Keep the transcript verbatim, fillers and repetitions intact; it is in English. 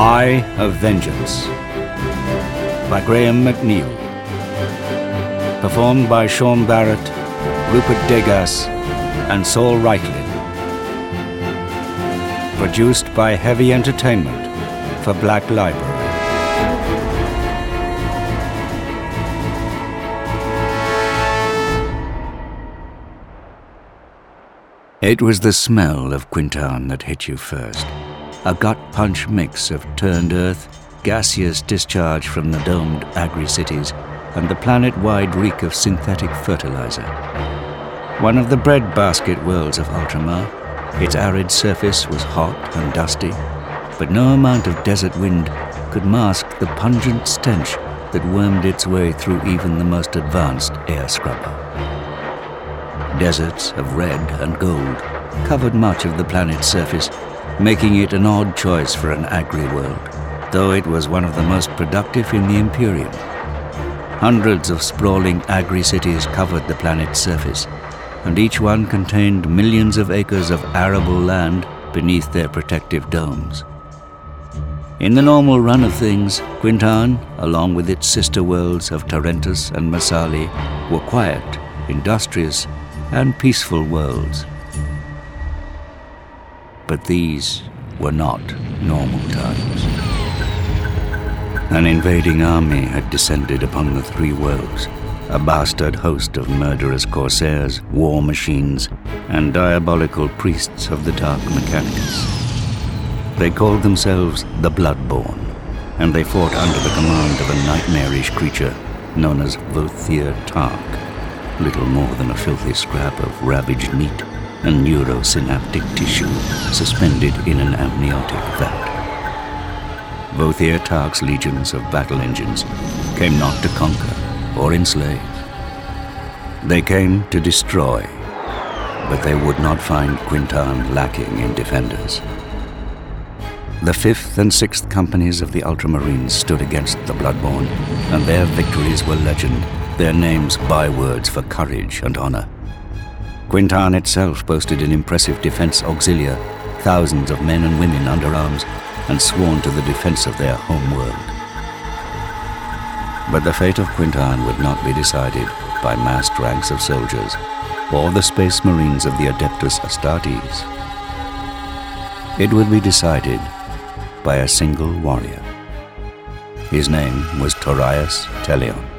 Eye of Vengeance by Graham McNeil. Performed by Sean Barrett, Rupert Degas, and Saul Reitlin. Produced by Heavy Entertainment for Black Library. It was the smell of Quintan that hit you first. A gut-punch mix of turned earth, gaseous discharge from the domed agri-cities, and the planet-wide reek of synthetic fertilizer. One of the breadbasket worlds of Ultramar, its arid surface was hot and dusty, but no amount of desert wind could mask the pungent stench that wormed its way through even the most advanced air scrubber. Deserts of red and gold covered much of the planet's surface, making it an odd choice for an agri-world, though it was one of the most productive in the Imperium. Hundreds of sprawling agri-cities covered the planet's surface, and each one contained millions of acres of arable land beneath their protective domes. In the normal run of things, Quintan, along with its sister worlds of Tarentus and Masali, were quiet, industrious, and peaceful worlds. But these were not normal times. An invading army had descended upon the three worlds, a bastard host of murderous corsairs, war machines, and diabolical priests of the Dark Mechanicus. They called themselves the Bloodborn, and they fought under the command of a nightmarish creature known as Vothier Tark, little more than a filthy scrap of ravaged meat and neurosynaptic tissue suspended in an amniotic vat. Vothier Tark's legions of battle engines came not to conquer or enslave. They came to destroy, but they would not find Quintan lacking in defenders. The fifth and sixth companies of the Ultramarines stood against the Bloodborn, and their victories were legend, their names bywords for courage and honor. Quintan itself boasted an impressive defense auxilia, thousands of men and women under arms, and sworn to the defense of their home world. But the fate of Quintan would not be decided by massed ranks of soldiers or the space marines of the Adeptus Astartes. It would be decided by a single warrior. His name was Torias Telion.